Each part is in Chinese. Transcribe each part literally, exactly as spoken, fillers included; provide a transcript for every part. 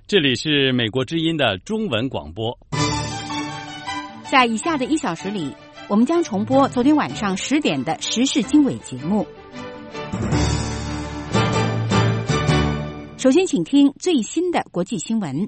这里是美国之音的中文广播。 在以下的一小时里，我们将重播昨天晚上十点的时事经纬节目。首先请听最新的国际新闻。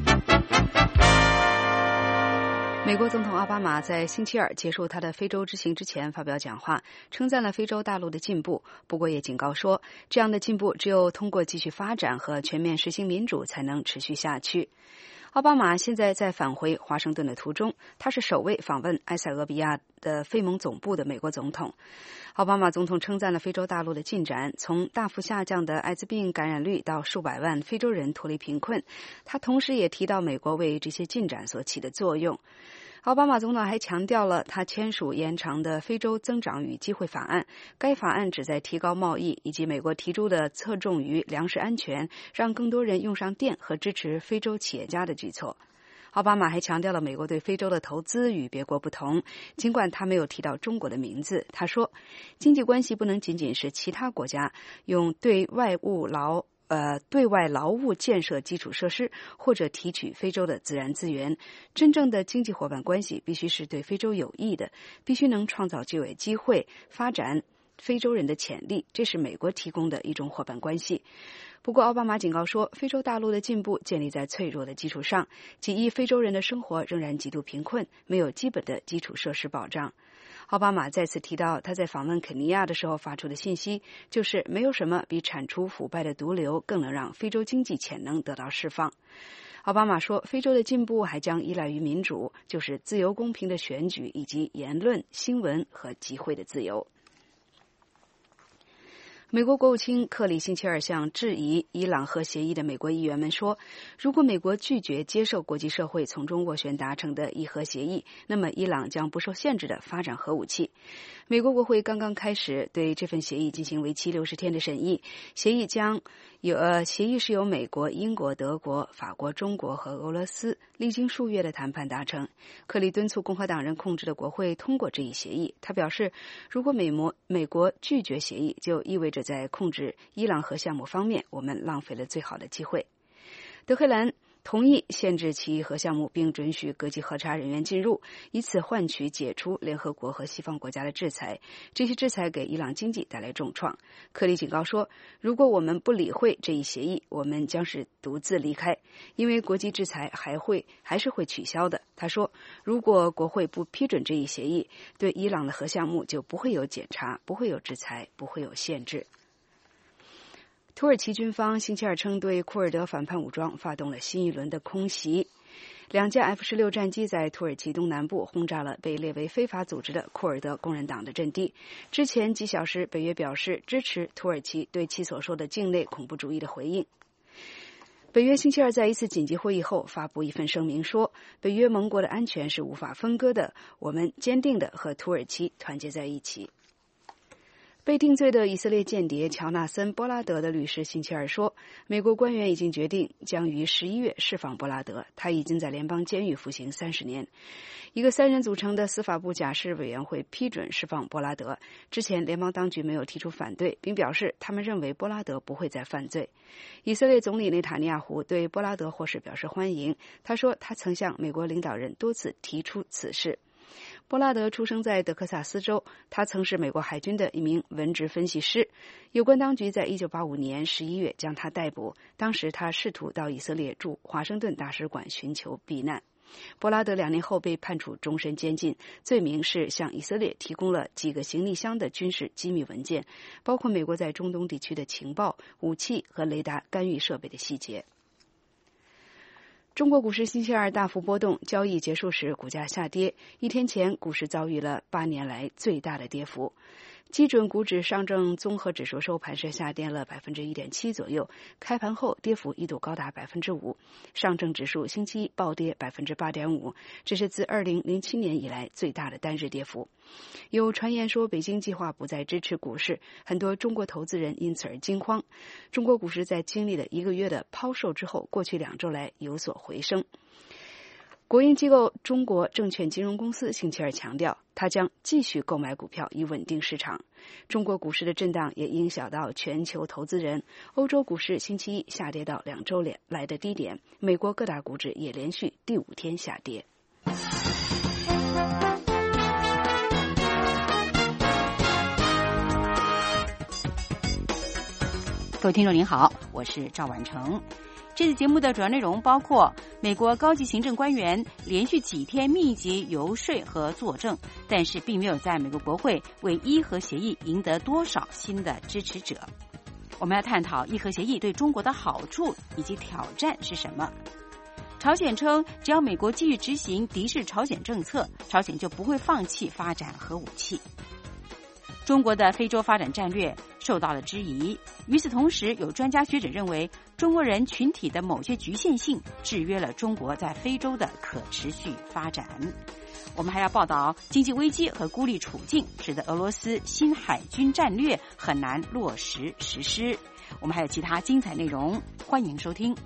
美国总统奥巴马在星期二结束他的非洲之行之前发表讲话，称赞了非洲大陆的进步，不过也警告说，这样的进步只有通过继续发展和全面实行民主才能持续下去。奥巴马现在在返回华盛顿的途中，他是首位访问埃塞俄比亚的非盟总部的美国总统。奥巴马总统称赞了非洲大陆的进展，从大幅下降的艾滋病感染率到数百万非洲人脱离贫困。他同时也提到美国为这些进展所起的作用。奥巴马总统还强调了他签署延长的非洲增长与机会法案，该法案旨在提高贸易，以及美国提出的侧重于粮食安全，让更多人用上电和支持非洲企业家的举措。奥巴马还强调了美国对非洲的投资与别国不同，尽管他没有提到中国的名字。他说，经济关系不能仅仅是其他国家用对外务劳呃，对外劳务建设基础设施，或者提取非洲的自然资源。真正的经济伙伴关系必须是对非洲有益的，必须能创造就业机会，发展非洲人的潜力，这是美国提供的一种伙伴关系。不过奥巴马警告说，非洲大陆的进步建立在脆弱的基础上，几亿非洲人的生活仍然极度贫困，没有基本的基础设施保障。奥巴马再次提到他在访问肯尼亚的时候发出的信息，就是没有什么比铲除腐败的毒瘤更能让非洲经济潜能得到释放。奥巴马说，非洲的进步还将依赖于民主，就是自由公平的选举以及言论、新闻和集会的自由。美国国务卿克里星期二向质疑伊朗核协议的美国议员们说，如果美国拒绝接受国际社会从中斡旋达成的伊核协议，那么伊朗将不受限制地发展核武器。美国国会刚刚开始对这份协议进行为期六十天的审议，协议将有呃协议是由美国、英国、德国、法国、中国和俄罗斯历经数月的谈判达成。克里敦促共和党人控制的国会通过这一协议。他表示，如果美国美国拒绝协议，就意味着在控制伊朗核项目方面，我们浪费了最好的机会。德黑兰同意限制其核项目，并准许各级核查人员进入，以此换取解除联合国和西方国家的制裁。这些制裁给伊朗经济带来重创。克里警告说，如果我们不理会这一协议，我们将是独自离开，因为国际制裁还会还是会取消的。他说，如果国会不批准这一协议，对伊朗的核项目就不会有检查，不会有制裁，不会有限制。土耳其军方星期二称对库尔德反叛武装发动了新一轮的空袭，两架 F 十六 战机在土耳其东南部轰炸了被列为非法组织的库尔德工人党的阵地。之前几小时，北约表示支持土耳其对其所说的境内恐怖主义的回应。北约星期二在一次紧急会议后发布一份声明说，北约盟国的安全是无法分割的，我们坚定地和土耳其团结在一起。被定罪的以色列间谍乔纳森·波拉德的律师星期二说，美国官员已经决定将于十一月释放波拉德，他已经在联邦监狱服刑三十年。一个三人组成的司法部假释委员会批准释放波拉德，之前联邦当局没有提出反对，并表示他们认为波拉德不会再犯罪。以色列总理内塔尼亚胡对波拉德获释表示欢迎，他说他曾向美国领导人多次提出此事。波拉德出生在德克萨斯州，他曾是美国海军的一名文职分析师。有关当局在一九八五年十一月将他逮捕，当时他试图到以色列驻华盛顿大使馆寻求避难。波拉德两年后被判处终身监禁，罪名是向以色列提供了几个行李箱的军事机密文件，包括美国在中东地区的情报、武器和雷达干预设备的细节。中国股市星期二大幅波动，交易结束时股价下跌。一天前，股市遭遇了八年来最大的跌幅。基准股指上证综合指数收盘时下跌了百分之一点七左右，开盘后跌幅一度高达百分之五。上证指数星期一暴跌百分之八点五，这是自二零零七年以来最大的单日跌幅。有传言说北京计划不再支持股市，很多中国投资人因此而惊慌。中国股市在经历了一个月的抛售之后，过去两周来有所回升。 国营机构中国证券金融公司星期二强调，它将继续购买股票以稳定市场。中国股市的震荡也影响到全球投资人。欧洲股市星期一下跌到两周来的低点，美国各大股指也连续第五天下跌。 各位听众您好，我是赵婉成。这次节目的主要内容包括美国高级行政官员连续几天密集游说和作证，但是并没有在美国国会为伊核协议赢得多少新的支持者。我们要探讨伊核协议对中国的好处以及挑战是什么。朝鲜称，只要美国继续执行敌视朝鲜政策，朝鲜就不会放弃发展核武器。中国的非洲发展战略受到了质疑。与此同时，有专家学者认为，中国人群体的某些局限性制约了中国在非洲的可持续发展。我们还要报道经济危机和孤立处境，使得俄罗斯新海军战略很难落实实施。我们还有其他精彩内容，欢迎收听。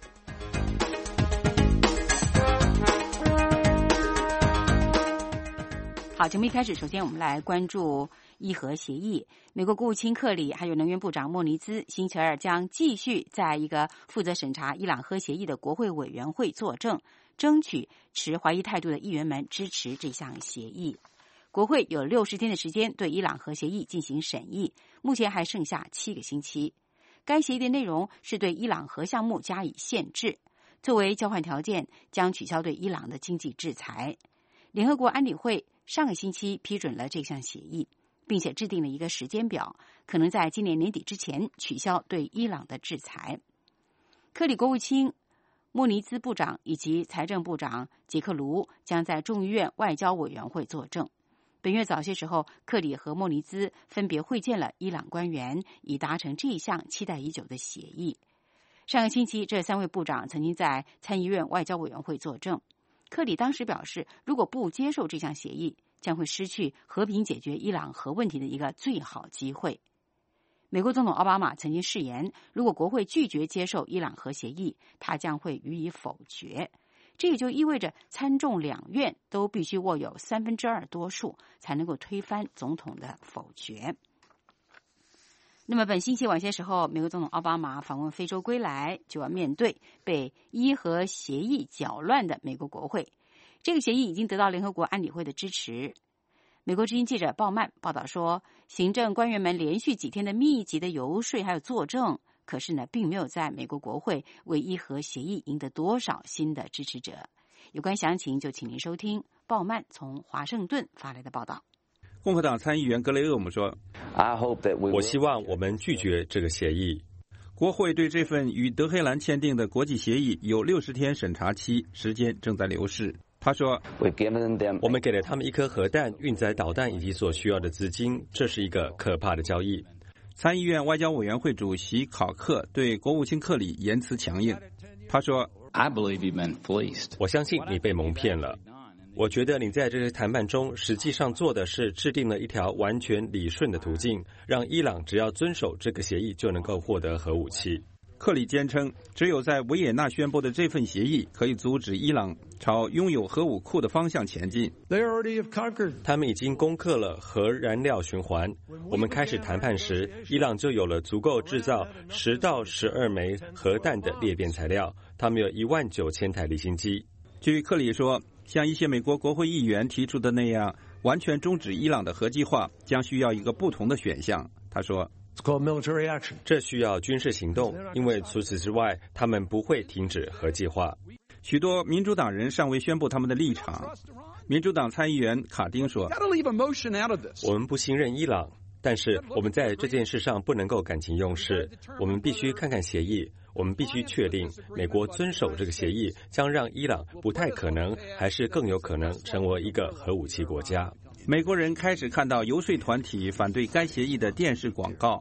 好，节目一开始，首先我们来关注伊核协议。美国国务卿克里还有能源部长莫尼兹星期二将继续在一个负责审查伊朗核协议的国会委员会作证，争取持怀疑态度的议员们支持这项协议。国会有六十天的时间对伊朗核协议进行审议，目前还剩下七个星期。该协议的内容是对伊朗核项目加以限制，作为交换条件，将取消对伊朗的经济制裁。联合国安理会上个星期批准了这项协议，并且制定了一个时间表，可能在今年年底之前取消对伊朗的制裁。克里国务卿、莫尼兹部长以及财政部长杰克卢将在众议院外交委员会作证。本月早些时候，克里和莫尼兹分别会见了伊朗官员，以达成这一项期待已久的协议。上个星期，这三位部长曾经在参议院外交委员会作证。克里当时表示，如果不接受这项协议，将会失去和平解决伊朗核问题的一个最好机会。美国总统奥巴马曾经誓言，如果国会拒绝接受伊朗核协议，他将会予以否决。这也就意味着参众两院都必须握有三分之二多数，才能够推翻总统的否决。那么本星期晚些时候，美国总统奥巴马访问非洲归来，就要面对被伊核协议搅乱的美国国会。这个协议已经得到联合国安理会的支持。美国之音记者鲍曼报道说，行政官员们连续几天的密集的游说还有作证，可是呢，并没有在美国国会为伊核协议赢得多少新的支持者。有关详情就请您收听鲍曼从华盛顿发来的报道。 共和党参议员格雷厄姆说， 我希望我们拒绝这个协议。 国会对这份与德黑兰签订的国际协议有六十天审查期，时间正在流逝。他说， 我们给了他们一颗核弹、运载导弹以及所需要的资金，这是一个可怕的交易。 参议院外交委员会主席考克对国务卿克里言辞强硬。他说， 我相信你被蒙骗了。我觉得你在这些谈判中实际上做的是制定了一条完全理顺的途径，让伊朗只要遵守这个协议就能够获得核武器。 克里坚称，只有在维也纳宣布的这份协议可以阻止伊朗朝拥有核武库的方向前进。 他们已经攻克了核燃料循环。我们开始谈判时，伊朗就有了足够制造十到十二枚核弹的裂变材料。他们有一万九千台离心机。 据克里说，像一些美国国会议员提出的那样，完全终止伊朗的核计划将需要一个不同的选项。他说， 这需要军事行动，因为除此之外，他们不会停止核计划。 许多民主党人尚未宣布他们的立场。民主党参议员卡丁说， 我们不信任伊朗，但是我们在这件事上不能够感情用事，我们必须看看协议。我们必须确定，美国遵守这个协议将让伊朗不太可能，还是更有可能成为一个核武器国家。 美国人开始看到游说团体反对该协议的电视广告。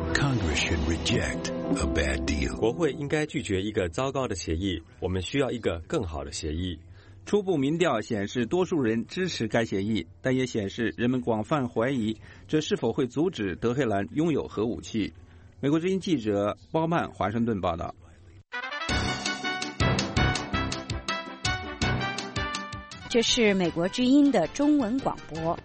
国会应该拒绝一个糟糕的协议，我们需要一个更好的协议。 初步民调显示多数人支持该协议，但也显示人们广泛怀疑这是否会阻止德黑兰拥有核武器。美国之音记者鲍曼华盛顿报道。 这是美国之音的中文广播。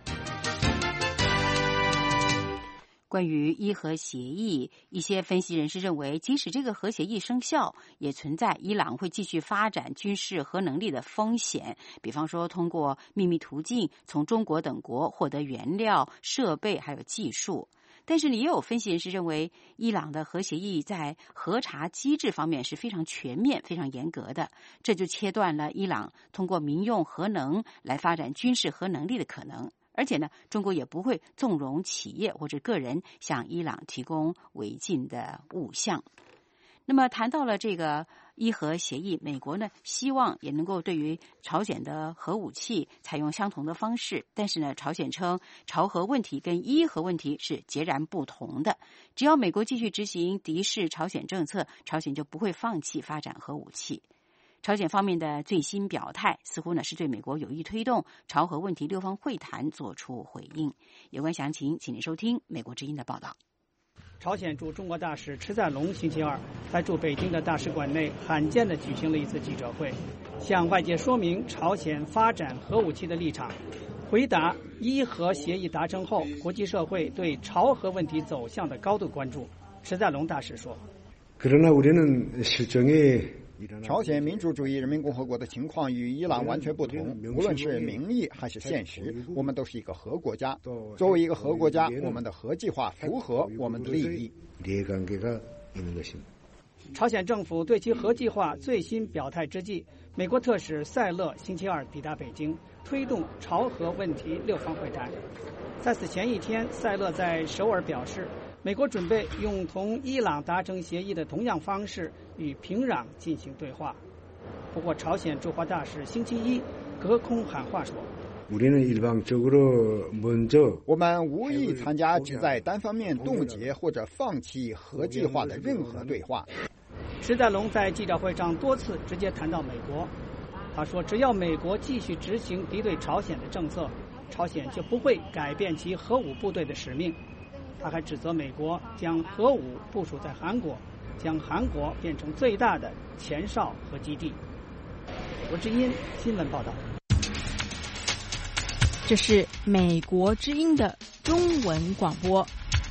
关于伊核协议，一些分析人士认为，即使这个核协议生效，也存在伊朗会继续发展军事核能力的风险，比方说通过秘密途径从中国等国获得原料、设备还有技术。但是也有分析人士认为，伊朗的核协议在核查机制方面是非常全面、非常严格的，这就切断了伊朗通过民用核能来发展军事核能力的可能。而且呢，中国也不会纵容企业或者个人向伊朗提供违禁的物项。那么谈到了这个伊核协议，美国呢希望也能够对于朝鲜的核武器采用相同的方式，但是呢，朝鲜称朝核问题跟伊核问题是截然不同的。只要美国继续执行敌视朝鲜政策，朝鲜就不会放弃发展核武器。朝鲜方面的最新表态似乎呢是对美国有意推动朝核问题六方会谈做出回应。有关详情，请您收听美国之音的报道。 朝鲜驻中国大使池在龙星期二在驻北京的大使馆内罕见地举行了一次记者会，向外界说明朝鲜发展核武器的立场，回答伊核协议达成后国际社会对朝核问题走向的高度关注。池在龙大使说， 朝鲜民主主义人民共和国的情况与伊朗完全不同，无论是名义还是现实，我们都是一个核国家。作为一个核国家，我们的核计划符合我们的利益。 朝鲜政府对其核计划最新表态之际，美国特使塞勒星期二抵达北京，推动朝核问题六方会谈。在此前一天，塞勒在首尔表示，美国准备用同伊朗达成协议的同样方式与平壤进行对话。不过，朝鲜驻华大使星期一隔空喊话说， 我们无意参加旨在单方面冻结或者放弃核计划的任何对话。 池在龙在记者会上多次直接谈到美国，他说，只要美国继续执行敌对朝鲜的政策，朝鲜就不会改变其核武部队的使命。他还指责美国将核武部署在韩国，将韩国变成最大的前哨核基地。美国之音新闻报道。 这是美国之音的中文广播。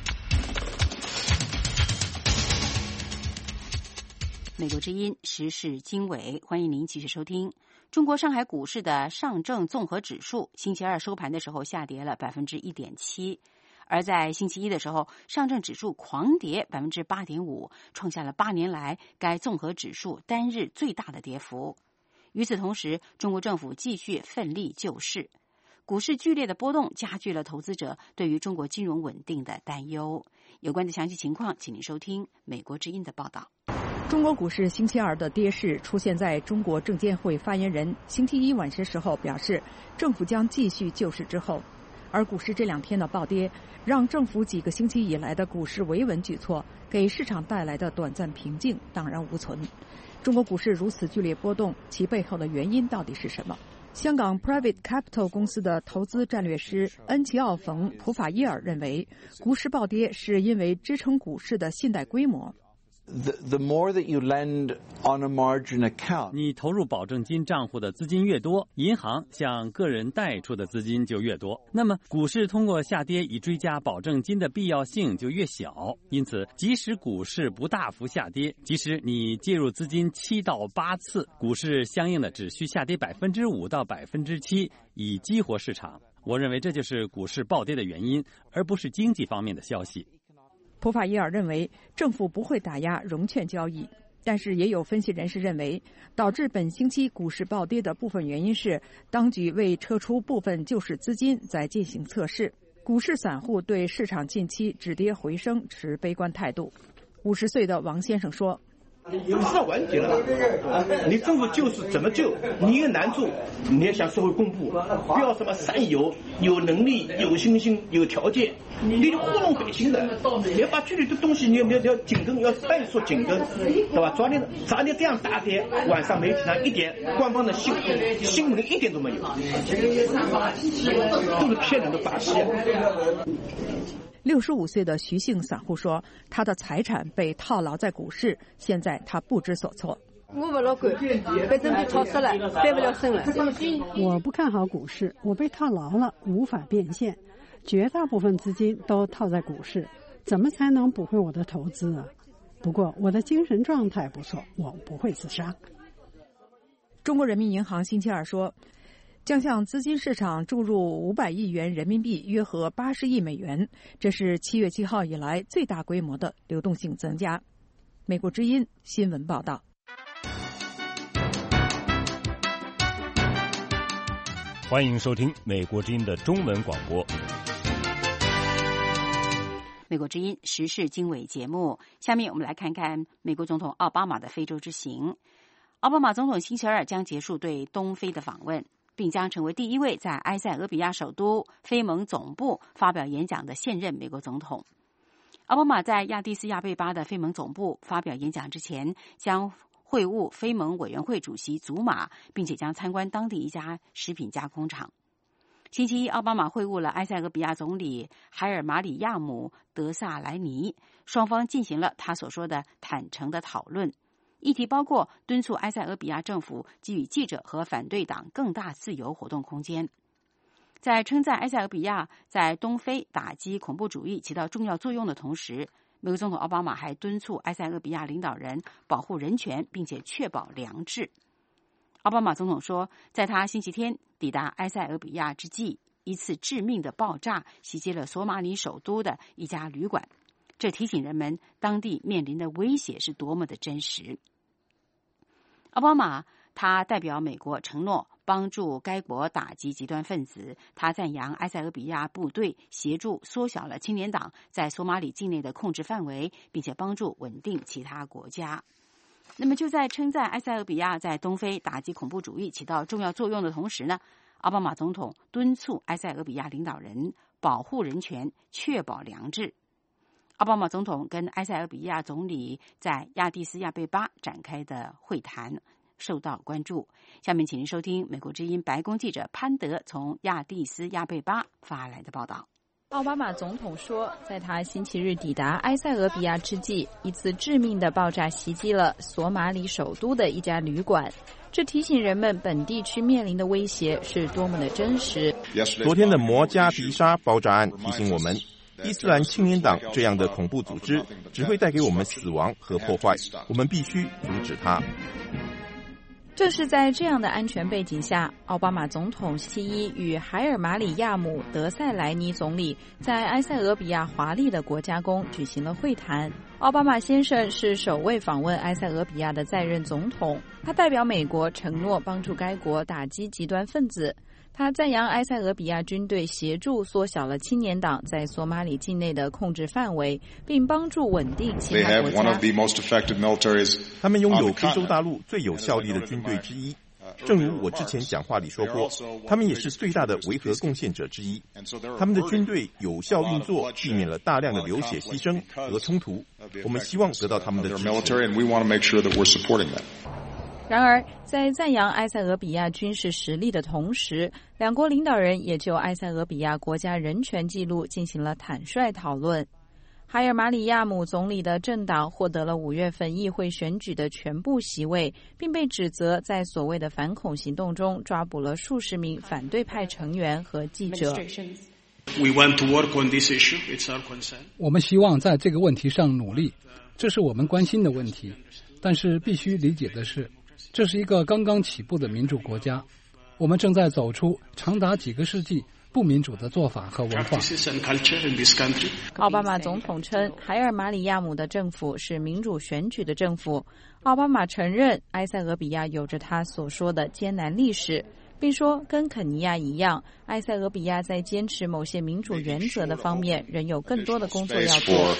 美国之音时事经纬，欢迎您继续收听。中国上海股市的上证综合指数星期二收盘的时候下跌了百分之一点七。而在星期一的时候，上证指数狂跌百分之八点五，创下了八年来该综合指数单日最大的跌幅。与此同时，中国政府继续奋力救市，股市剧烈的波动加剧了投资者对于中国金融稳定的担忧。有关的详细情况，请您收听美国之音的报道。 中国股市星期二的跌势出现在中国证监会发言人星期一晚些时候表示，政府将继续救市之后。而股市这两天的暴跌，让政府几个星期以来的股市维稳举措给市场带来的短暂平静荡然无存。中国股市如此剧烈波动，其背后的原因到底是什么？香港 Private Capital 公司的投资战略师恩奇奥冯普法耶尔认为，股市暴跌是因为支撑股市的信贷规模。 The, the more that you lend on a margin account, 你投入保证金账户的资金越多，银行向个人贷出的资金就越多，那么股市通过下跌以追加保证金的必要性就越小。因此，即使股市不大幅下跌，即使你介入资金七到八次，股市相应的只需下跌百分之五到百分之七，以激活市场。我认为这就是股市暴跌的原因，而不是经济方面的消息。 普法耶尔认为，政府不会打压融券交易，但是也有分析人士认为，导致本星期股市暴跌的部分原因是当局为撤出部分救市资金在进行测试。股市散户对市场近期止跌回升持悲观态度。五十岁的王先生说， 股市完结了，你政府救市怎么救？你有难处，你要向社会公布，不要什么善有有能力、有信心、有条件，你糊弄百姓的。你要把这里的东西，你要要要紧跟，要快速紧跟，对吧？昨天昨天这样大跌，晚上媒体上一点官方的新新闻一点都没有，都是骗人的把戏。 六十五岁的徐姓散户说，他的财产被套牢在股市，现在他不知所措。 我不老管，反正被套死了，翻不了身了。 我不看好股市，我被套牢了，无法变现。绝大部分资金都套在股市，怎么才能补回我的投资啊？不过我的精神状态不错，我不会自杀。 中国人民银行星期二说，将向资金市场注入五百亿元人民币，约合八十亿美元，这是七月七号以来最大规模的流动性增加。美国之音新闻报道。 欢迎收听美国之音的中文广播。 美国之音时事经纬节目，下面我们来看看美国总统奥巴马的非洲之行。奥巴马总统星期二将结束对东非的访问，并将成为第一位在埃塞俄比亚首都非盟总部发表演讲的现任美国总统。奥巴马在亚的斯亚贝巴的非盟总部发表演讲之前，将会晤非盟委员会主席祖马，并且将参观当地一家食品加工厂。星期一，奥巴马会晤了埃塞俄比亚总理海尔马里亚姆·德萨莱尼，双方进行了他所说的坦诚的讨论，议题包括敦促埃塞俄比亚政府给予记者和反对党更大自由活动空间。在称赞埃塞俄比亚在东非打击恐怖主义起到重要作用的同时，美国总统奥巴马还敦促埃塞俄比亚领导人保护人权，并且确保良治。奥巴马总统说，在他星期天抵达埃塞俄比亚之际，一次致命的爆炸袭击了索马里首都的一家旅馆，这提醒人们当地面临的威胁是多么的真实。奥巴马他代表美国承诺帮助该国打击极端分子，他赞扬埃塞俄比亚部队协助缩小了青年党在索马里境内的控制范围，并且帮助稳定其他国家。那么就在称赞埃塞俄比亚在东非打击恐怖主义起到重要作用的同时呢，奥巴马总统敦促埃塞俄比亚领导人保护人权，确保良治。奥巴马总统跟埃塞俄比亚总理在亚的斯亚贝巴展开的会谈受到关注。下面请您收听美国之音白宫记者潘德从亚的斯亚贝巴发来的报道。 奥巴马总统说，在他星期日抵达埃塞俄比亚之际，一次致命的爆炸袭击了索马里首都的一家旅馆，这提醒人们本地区面临的威胁是多么的真实。 昨天的摩加迪沙爆炸案提醒我们，伊斯兰青年党这样的恐怖组织只会带给我们死亡和破坏，我们必须阻止它。 正是在这样的安全背景下，奥巴马总统星期一与海尔马里亚姆·德塞莱尼总理在埃塞俄比亚华丽的国家宫举行了会谈。奥巴马先生是首位访问埃塞俄比亚的在任总统，他代表美国承诺帮助该国打击极端分子。他赞扬埃塞俄比亚军队协助缩小了青年党在索马里境内的控制范围，并帮助稳定其他国家。 他们拥有非洲大陆最有效力的军队之一，正如我之前讲话里说过，他们也是最大的维和贡献者之一。他们的军队有效运作，避免了大量的流血牺牲和冲突。我们希望得到他们的支持。 然而，在赞扬埃塞俄比亚军事实力的同时，两国领导人也就埃塞俄比亚国家人权记录进行了坦率讨论。海尔马里亚姆总理的政党获得了五月份议会选举的全部席位，并被指责在所谓的反恐行动中抓捕了数十名反对派成员和记者。 我们希望在这个问题上努力，这是我们关心的问题。但是必须理解的是，这是一个刚刚起步的民主国家，我们正在走出长达几个世纪不民主的做法和文化。 奥巴马总统称，海尔马里亚姆的政府是民主选举的政府。奥巴马承认埃塞俄比亚有着他所说的艰难历史，并说跟肯尼亚一样，埃塞俄比亚在坚持某些民主原则的方面仍有更多的工作要做。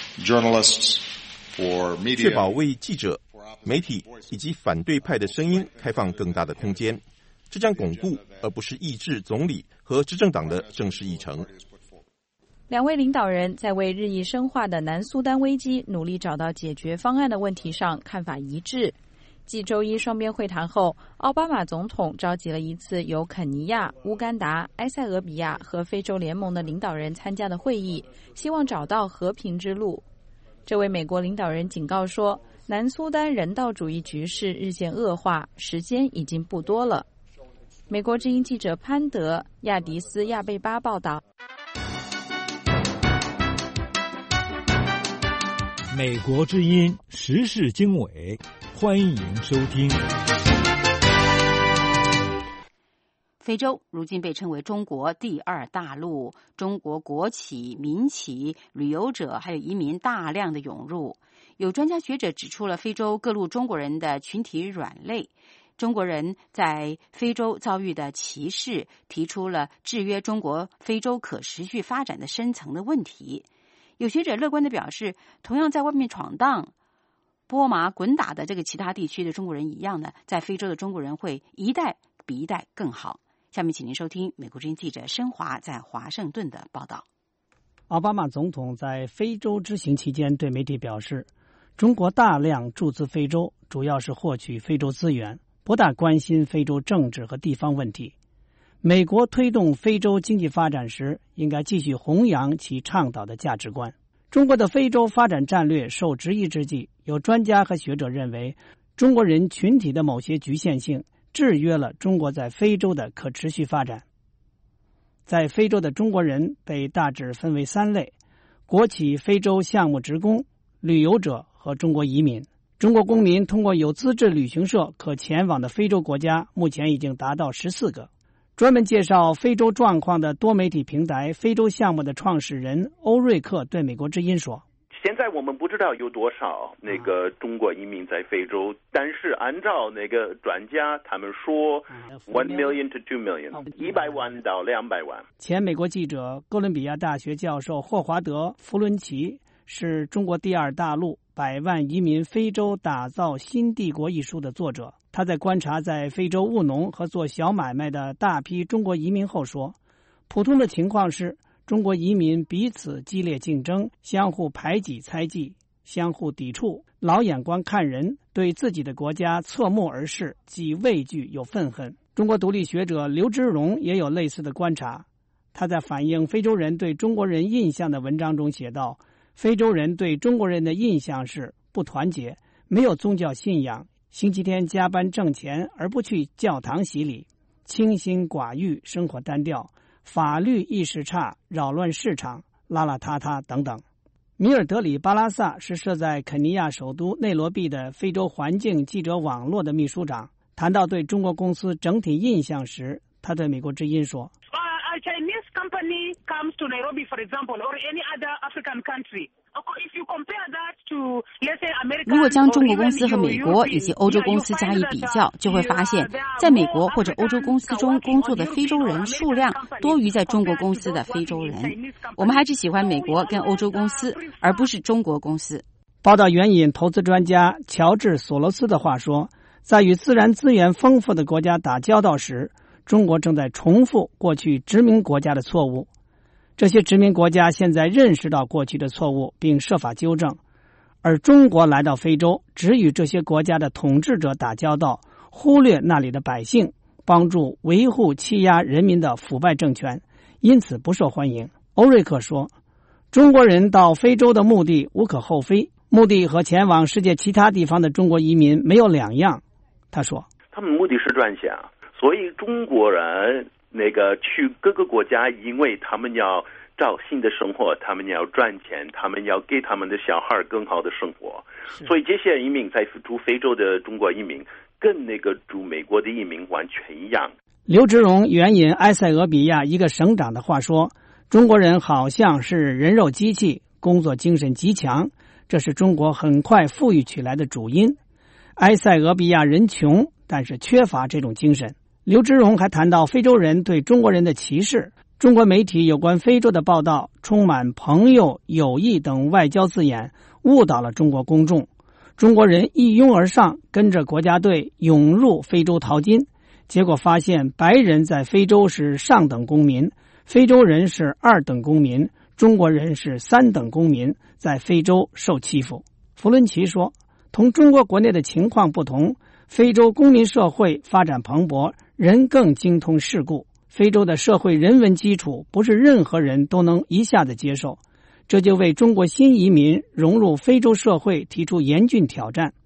确保为记者、媒体以及反对派的声音开放更大的空间，这将巩固而不是抑制总理和执政党的正式议程。 两位领导人在为日益深化的南苏丹危机努力找到解决方案的问题上看法一致。继周一双边会谈后，奥巴马总统召集了一次由肯尼亚、乌干达、埃塞俄比亚和非洲联盟的领导人参加的会议，希望找到和平之路。这位美国领导人警告说， 南苏丹人道主义局势日渐恶化，时间已经不多了。美国之音记者潘德、亚迪斯·亚贝巴报道。 美国之音时事经纬，欢迎收听。 非洲如今被称为中国第二大陆，中国国企、民企、旅游者还有移民大量的涌入。有专家学者指出了非洲各路中国人的群体软肋，中国人在非洲遭遇的歧视，提出了制约中国非洲可持续发展的深层的问题。有学者乐观地表示，同样在外面闯荡、波麻滚打的这个其他地区的中国人一样呢，在非洲的中国人会一代比一代更好。下面请您收听美国之音记者申华在华盛顿的报道。 奥巴马总统在非洲之行期间对媒体表示，中国大量注资非洲，主要是获取非洲资源，不大关心非洲政治和地方问题。美国推动非洲经济发展时，应该继续弘扬其倡导的价值观。中国的非洲发展战略受质疑之际，有专家和学者认为，中国人群体的某些局限性制约了中国在非洲的可持续发展。在非洲的中国人被大致分为三类：国企非洲项目职工、旅游者和中国移民。中国公民通过有资质旅行社可前往的非洲国家，目前已经达到十四个。专门介绍非洲状况的多媒体平台非洲项目的创始人欧瑞克对美国之音说， 现在我们不知道有多少那个中国移民在非洲，但是按照那个专家他们说 one million to two million 一百万到两百万。 前美国记者哥伦比亚大学教授霍华德·弗伦奇是中国第二大陆百万移民非洲打造新帝国一书的作者。他在观察在非洲务农和做小买卖的大批中国移民后说，普通的情况是中国移民彼此激烈竞争，相互排挤猜忌，相互抵触，老眼光看人，对自己的国家侧目而视，既畏惧又愤恨。中国独立学者刘芝荣也有类似的观察。他在反映非洲人对中国人印象的文章中写道，非洲人对中国人的印象是不团结，没有宗教信仰，星期天加班挣钱而不去教堂洗礼，清心寡欲，生活单调，法律意识差，扰乱市场，邋邋遢遢等等。米尔德里·巴拉萨是设在肯尼亚首都内罗毕的非洲环境记者网络的秘书长。谈到对中国公司整体印象时，他对美国之音说， A Chinese company comes to Nairobi, for example, or any other African country. If you compare that to, let's say, America. 如果将中国公司和美国以及欧洲公司加以比较，就会发现，在美国或者欧洲公司中工作的非洲人数量多于在中国公司的非洲人。我们还是喜欢美国跟欧洲公司，而不是中国公司。 报道援引投资专家乔治·索罗斯的话说，在与自然资源丰富的国家打交道时，中国正在重复过去殖民国家的错误。这些殖民国家现在认识到过去的错误，并设法纠正，而中国来到非洲，只与这些国家的统治者打交道，忽略那里的百姓，帮助维护欺压人民的腐败政权，因此不受欢迎。欧瑞克说，中国人到非洲的目的无可厚非，目的和前往世界其他地方的中国移民没有两样。他说， 他们目的是赚钱，所以中国人那个去各个国家，因为他们要找新的生活，他们要赚钱，他们要给他们的小孩更好的生活，所以这些移民在住非洲的中国移民跟那个住美国的移民完全一样。 刘植荣援引埃塞俄比亚一个省长的话说，中国人好像是人肉机器，工作精神极强，这是中国很快富裕起来的主因。埃塞俄比亚人穷，但是缺乏这种精神。刘植荣还谈到非洲人对中国人的歧视，中国媒体有关非洲的报道充满朋友、友谊等外交字眼，误导了中国公众。中国人一拥而上，跟着国家队涌入非洲淘金，结果发现白人在非洲是上等公民，非洲人是二等公民，中国人是三等公民，在非洲受欺负。弗伦奇说，同中国国内的情况不同，非洲公民社会发展蓬勃，人更精通世故。非洲的社会人文基础不是任何人都能一下子接受，这就为中国新移民融入非洲社会提出严峻挑战。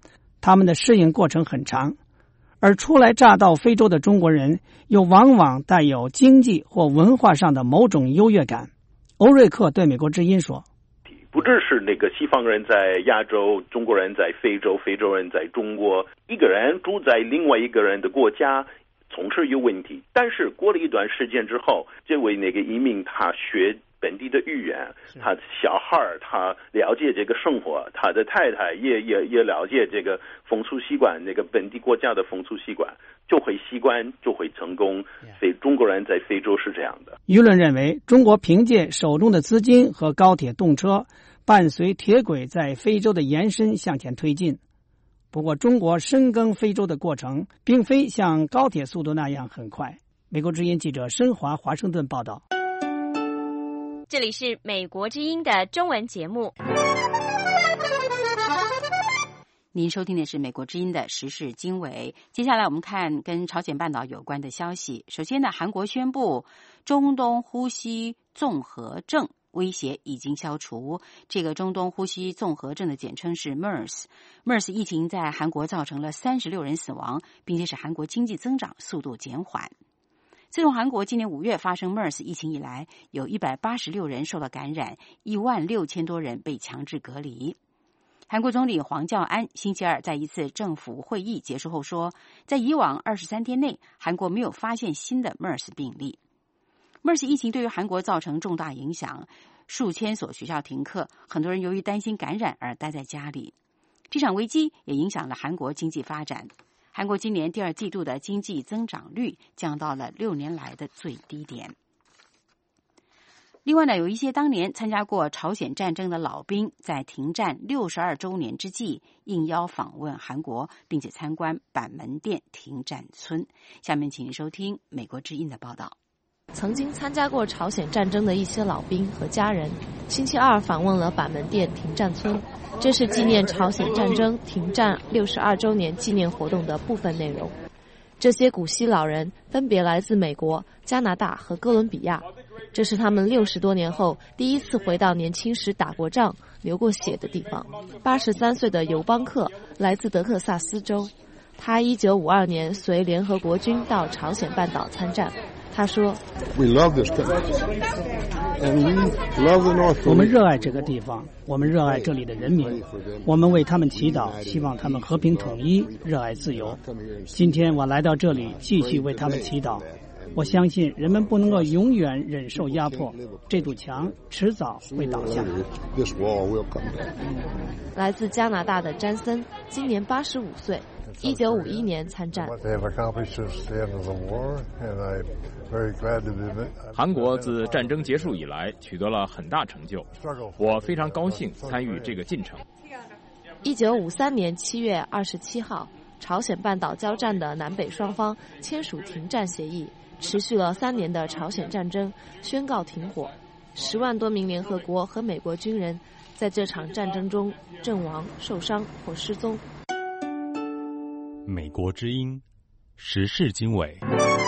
他们的适应过程很长，而初来乍到非洲的中国人又往往带有经济或文化上的某种优越感。欧瑞克对美国之音说， 不只是那个西方人在亚洲，中国人在非洲，非洲人在中国，一个人住在另外一个人的国家总是有问题。但是过了一段时间之后，这位那个移民他学本地的语言，他小孩他了解这个生活，他的太太也也也了解这个风俗习惯，那个本地国家的风俗习惯，就会习惯，就会成功。所以中国人在非洲是这样的。 舆论认为，中国凭借手中的资金和高铁动车，伴随铁轨在非洲的延伸向前推进。不过，中国深耕非洲的过程并非像高铁速度那样很快。美国之音记者申华华盛顿报道。 这里是美国之音的中文节目。 您收听的是美国之音的时事经纬。接下来我们看跟朝鲜半岛有关的消息。首先呢，韩国宣布中东呼吸综合症威胁已经消除。这个中东呼吸综合症的简称是 MERS。MERS 疫情在韩国造成了三十六人死亡，并且使韩国经济增长速度减缓。自从韩国今年五月发生 MERS 疫情以来，有一百八十六人受到感染，一万六千多人被强制隔离。韩国总理黄教安星期二在一次政府会议结束后说，在以往二十三天内，韩国没有发现新的 MERS 病例。MERS 疫情对于韩国造成重大影响，数千所学校停课，很多人由于担心感染而待在家里。这场危机也影响了韩国经济发展。韩国今年第二季度的经济增长率降到了六年来的最低点。另外呢，有一些当年参加过朝鲜战争的老兵，在停战六十二周年之际，应邀访问韩国，并且参观板门店停战村。下面请您收听美国之音的报道。 曾经参加过朝鲜战争的一些老兵和家人，星期二访问了板门店停战村，这是纪念朝鲜战争停战六十二周年纪念活动的部分内容。这些古稀老人分别来自美国、加拿大和哥伦比亚，这是他们六十多年后第一次回到年轻时打过仗、流过血的地方。八十三岁的尤邦克来自德克萨斯州，他一九五二年随联合国军到朝鲜半岛参战。他说：“ 我们热爱这个地方，我们热爱这里的人民，我们为他们祈祷，希望他们和平统一，热爱自由。今天我来到这里，继续为他们祈祷。我相信人们不能够永远忍受压迫，这堵墙迟早会倒下。” 来自加拿大的詹森今年八十五岁，一九五一年参战。 韩国自战争结束以来取得了很大成就，我非常高兴参与这个进程。 一九五三年七月二十七号，朝鲜半岛交战的南北双方签署停战协议，持续了三年的朝鲜战争宣告停火。十万多名联合国和美国军人在这场战争中阵亡、受伤或失踪。 美国之音，时事经纬。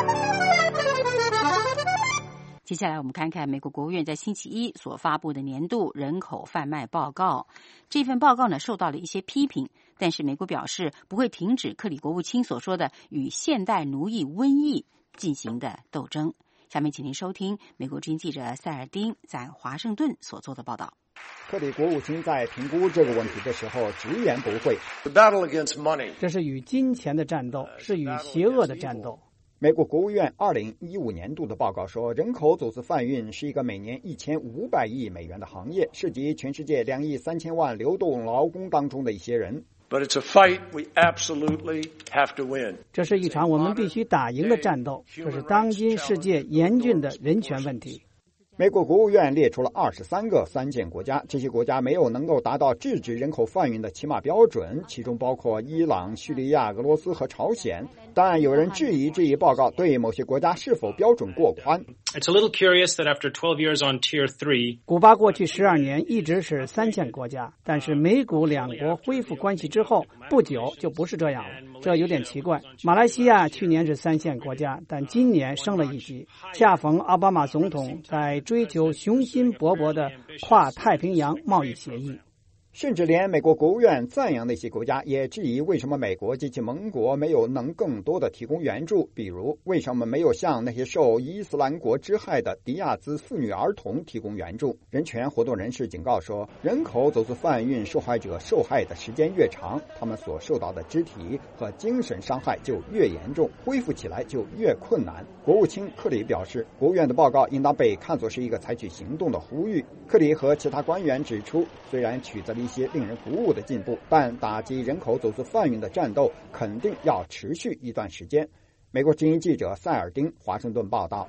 接下来我们看看美国国务院在星期一所发布的年度人口贩卖报告。这份报告呢受到了一些批评，但是美国表示不会停止克里国务卿所说的与现代奴役瘟疫进行的斗争。下面请您收听美国之音记者塞尔丁在华盛顿所做的报道。 克里国务卿在评估这个问题的时候直言不讳， 这是与金钱的战斗，是与邪恶的战斗。 美国国务院二零一五年度的报告说，人口走私贩运是一个每年一千五百亿美元的行业，涉及全世界两亿三千万流动劳工当中的一些人。 But it's a fight we absolutely have to win. 这是一场我们必须打赢的战斗，这是当今世界严峻的人权问题。 美国国务院列出了二十三个三线国家，这些国家没有能够达到制止人口贩运的起码标准，其中包括伊朗、叙利亚、俄罗斯和朝鲜。但有人质疑这一报告对某些国家是否标准过宽。 It's a little curious that after twelve years on Tier three, 古巴过去十二年一直是三线国家，但是美古两国恢复关系之后不久就不是这样了，这有点奇怪。马来西亚去年是三线国家，但今年升了一级，恰逢奥巴马总统在追求雄心勃勃的跨太平洋贸易协议。 甚至连美国国务院赞扬的一些国家也质疑，为什么美国及其盟国没有能更多的提供援助，比如为什么没有向那些受伊斯兰国之害的迪亚兹妇女儿童提供援助。人权活动人士警告说，人口走私贩运受害者受害的时间越长，他们所受到的肢体和精神伤害就越严重，恢复起来就越困难。国务卿克里表示，国务院的报告应当被看作是一个采取行动的呼吁。克里和其他官员指出，虽然取得了一些令人鼓舞的进步，但打击人口走私贩运的战斗肯定要持续一段时间。美国之音记者塞尔丁华盛顿报道。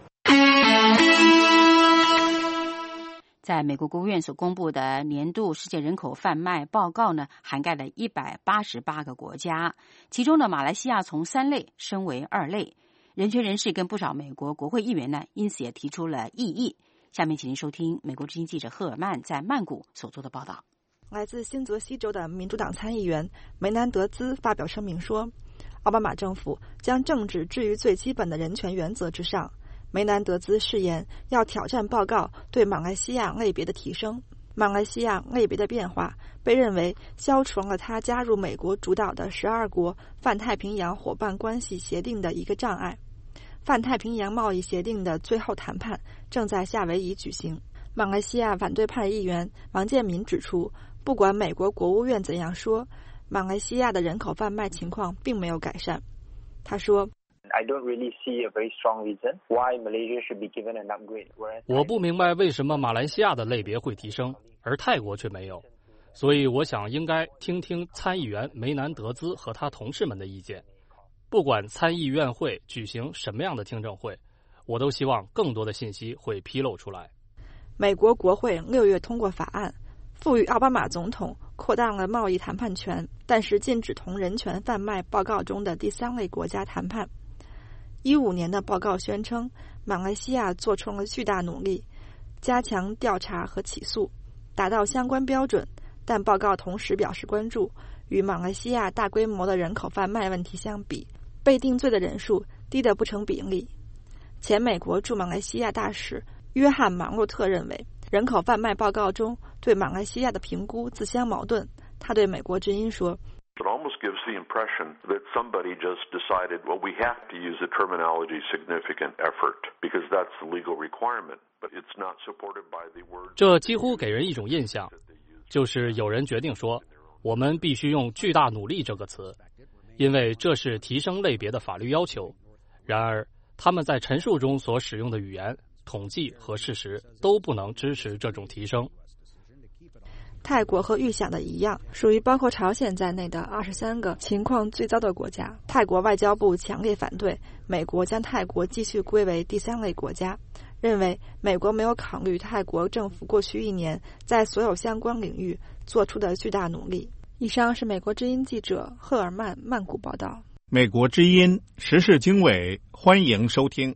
在美国国务院所公布的年度世界人口贩卖报告呢，涵盖了一百八十八个国家，其中呢，马来西亚从三类升为二类。人权人士跟不少美国国会议员呢，因此也提出了异议。下面请您收听美国之音记者赫尔曼在曼谷所做的报道。 来自新泽西州的民主党参议员梅南德兹发表声明说，奥巴马政府将政治置于最基本的人权原则之上。梅南德兹誓言要挑战报告对马来西亚类别的提升。马来西亚类别的变化被认为消除了他加入美国主导的十二国泛太平洋伙伴关系协定的一个障碍。泛太平洋贸易协定的最后谈判正在夏威夷举行。马来西亚反对派议员王建民指出，不管美国国务院怎样说，马来西亚的人口贩卖情况并没有改善。他说， I don't really see a very strong reason why Malaysia should be given an upgrade. 我不明白为什么马来西亚的类别会提升，而泰国却没有。所以我想应该听听参议员梅南德兹和他同事们的意见。不管参议院会举行什么样的听证会，我都希望更多的信息会披露出来。 美国国会六月通过法案，赋予奥巴马总统扩大了贸易谈判权，但是禁止同人权贩卖报告中的第三类国家谈判。一五年的报告宣称，马来西亚做出了巨大努力，加强调查和起诉，达到相关标准，但报告同时表示关注，与马来西亚大规模的人口贩卖问题相比，被定罪的人数低得不成比例。前美国驻马来西亚大使约翰·马洛特认为，人口贩卖报告中对马来西亚的评估自相矛盾。他对美国之音说， It almost gives the impression that somebody just decided, well, we have to use the terminology significant effort because that's the legal requirement, but it's not supported by the word. 这几乎给人一种印象，就是有人决定说，我们必须用巨大努力这个词，因为这是提升类别的法律要求。然而，他们在陈述中所使用的语言、统计和事实都不能支持这种提升。 泰国和预想的一样，属于包括朝鲜在内的二十三个情况最糟的国家。泰国外交部强烈反对美国将泰国继续归为第三类国家，认为美国没有考虑泰国政府过去一年在所有相关领域做出的巨大努力。以上是美国之音记者赫尔曼曼谷报道。 美国之音时事经纬，欢迎收听。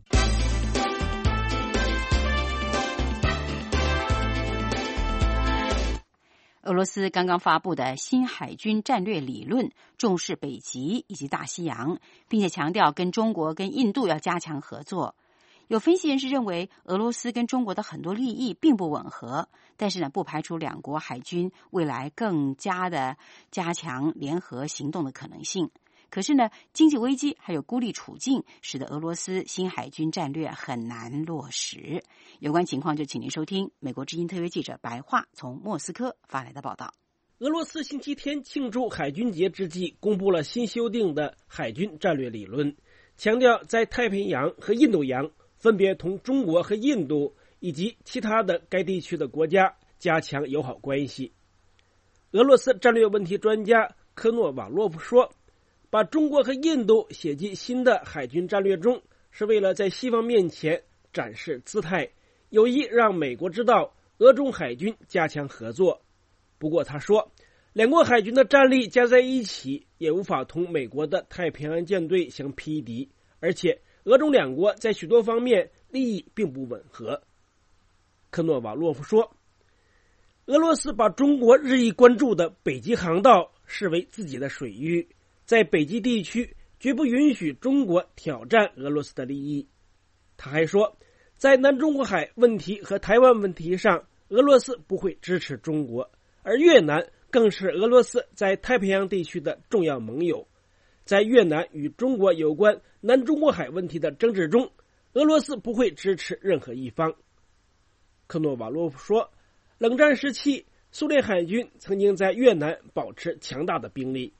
俄罗斯刚刚发布的新海军战略理论重视北极以及大西洋，并且强调跟中国跟印度要加强合作。有分析人士认为，俄罗斯跟中国的很多利益并不吻合，但是呢，不排除两国海军未来更加的加强联合行动的可能性。可是呢，经济危机还有孤立处境，使得俄罗斯新海军战略很难落实。有关情况就请您收听美国之音特约记者白桦从莫斯科发来的报道。 俄罗斯星期天庆祝海军节之际，公布了新修订的海军战略理论，强调在太平洋和印度洋分别同中国和印度以及其他的该地区的国家加强友好关系。俄罗斯战略问题专家科诺瓦洛夫说，把中国和印度写进新的海军战略中，是为了在西方面前展示姿态，有意让美国知道俄中海军加强合作。不过他说，两国海军的战力加在一起也无法同美国的太平洋舰队相匹敌，而且俄中两国在许多方面利益并不吻合。科诺瓦洛夫说，俄罗斯把中国日益关注的北极航道视为自己的水域，在北极地区绝不允许中国挑战俄罗斯的利益。他还说，在南中国海问题和台湾问题上，俄罗斯不会支持中国，而越南更是俄罗斯在太平洋地区的重要盟友。在越南与中国有关南中国海问题的争执中，俄罗斯不会支持任何一方。科诺瓦洛夫说，冷战时期苏联海军曾经在越南保持强大的兵力。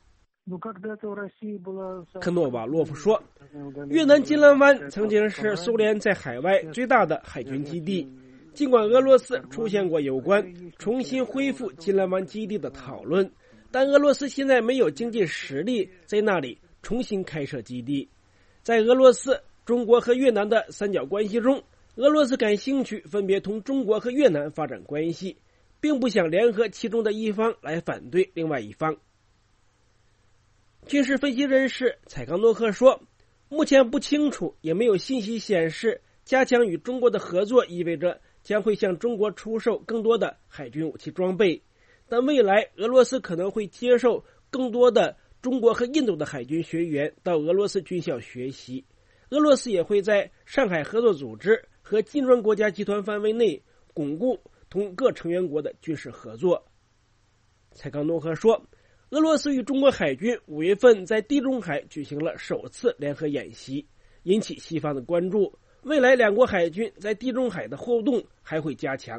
科诺瓦洛夫说，越南金兰湾曾经是苏联在海外最大的海军基地，尽管俄罗斯出现过有关重新恢复金兰湾基地的讨论，但俄罗斯现在没有经济实力在那里重新开设基地。在俄罗斯、中国和越南的三角关系中，俄罗斯感兴趣分别同中国和越南发展关系，并不想联合其中的一方来反对另外一方。军事分析人士采冈诺克说，目前不清楚，也没有信息显示加强与中国的合作意味着将会向中国出售更多的海军武器装备，但未来俄罗斯可能会接受更多的中国和印度的海军学员到俄罗斯军校学习。俄罗斯也会在上海合作组织和金砖国家集团范围内巩固同各成员国的军事合作。采冈诺克说，俄罗斯与中国海军五月份在地中海举行了首次联合演习，引起西方的关注。未来两国海军在地中海的互动还会加强。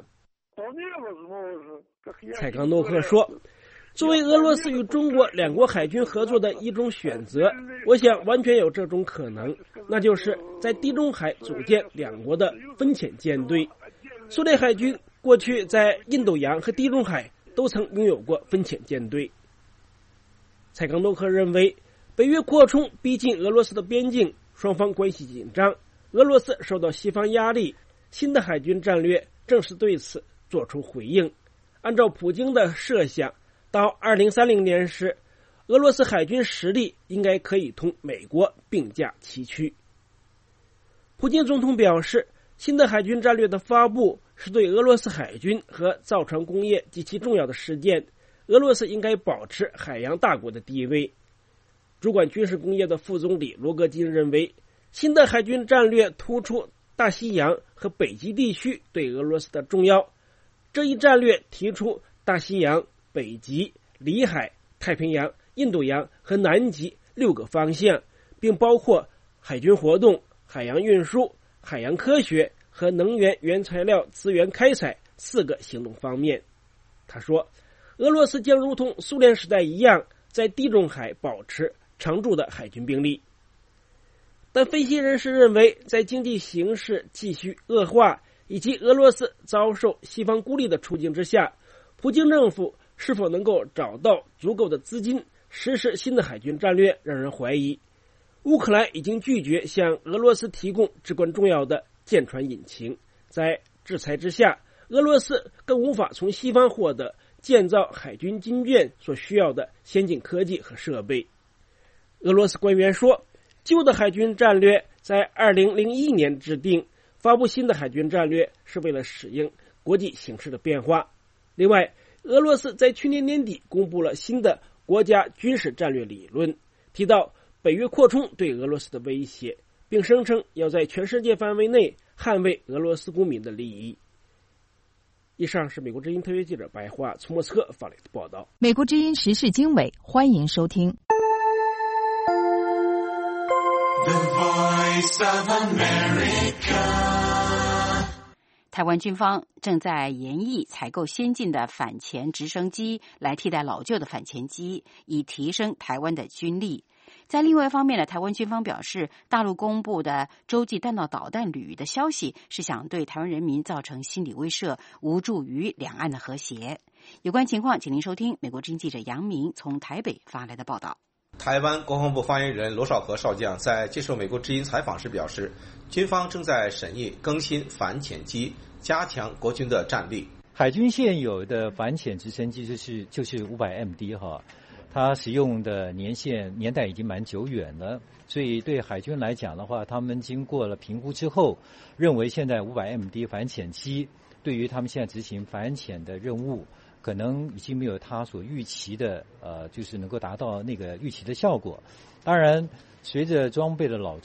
采冈诺克说，作为俄罗斯与中国两国海军合作的一种选择，我想完全有这种可能，那就是在地中海组建两国的分遣舰队。苏联海军过去在印度洋和地中海都曾拥有过分遣舰队。采冈诺克认为，北约扩充逼近俄罗斯的边境，双方关系紧张，俄罗斯受到西方压力，新的海军战略正是对此做出回应。按照普京的设想，到二零三零年时，俄罗斯海军实力应该可以同美国并驾齐驱。普京总统表示，新的海军战略的发布是对俄罗斯海军和造船工业极其重要的事件，俄罗斯应该保持海洋大国的地位。主管军事工业的副总理罗戈金认为，新的海军战略突出大西洋和北极地区对俄罗斯的重要。这一战略提出大西洋、北极、里海、太平洋、印度洋和南极六个方向，并包括海军活动、海洋运输、海洋科学和能源原材料资源开采四个行动方面。他说，俄罗斯将如同苏联时代一样，在地中海保持常驻的海军兵力。但分析人士认为，在经济形势继续恶化以及俄罗斯遭受西方孤立的处境之下，普京政府是否能够找到足够的资金实施新的海军战略让人怀疑。乌克兰已经拒绝向俄罗斯提供至关重要的舰船引擎，在制裁之下，俄罗斯更无法从西方获得建造海军军舰所需要的先进科技和设备。俄罗斯官员说，旧的海军战略在二零零一年制定，发布新的海军战略是为了适应国际形势的变化。另外，俄罗斯在去年年底公布了新的国家军事战略理论，提到北约扩充对俄罗斯的威胁，并声称要在全世界范围内捍卫俄罗斯公民的利益。以上是美国之音特约记者白桦从莫斯科发来的报道。 美国之音时事经纬，欢迎收听。 The Voice of America。台湾军方正在研议采购先进的反潜直升机来替代老旧的反潜机，以提升台湾的军力。在另外一方面呢，台湾军方表示，大陆公布的洲际弹道导弹旅的消息是想对台湾人民造成心理威慑，无助于两岸的和谐。有关情况，请您收听美国之音记者杨明从台北发来的报道。 台湾国防部发言人罗少和少将在接受美国之音采访时表示，军方正在审议更新反潜机，加强国军的战力。 海军现有的反潜直升机就是就是五百 M D 哈，它使用的年限年代已经蛮久远了，所以对海军来讲的话，他们经过了评估之后，认为现在五百 M D 反潜机对于他们现在执行反潜的任务，可能已经没有他所预期的，呃，就是能够达到那个预期的效果。当然，随着装备的老旧，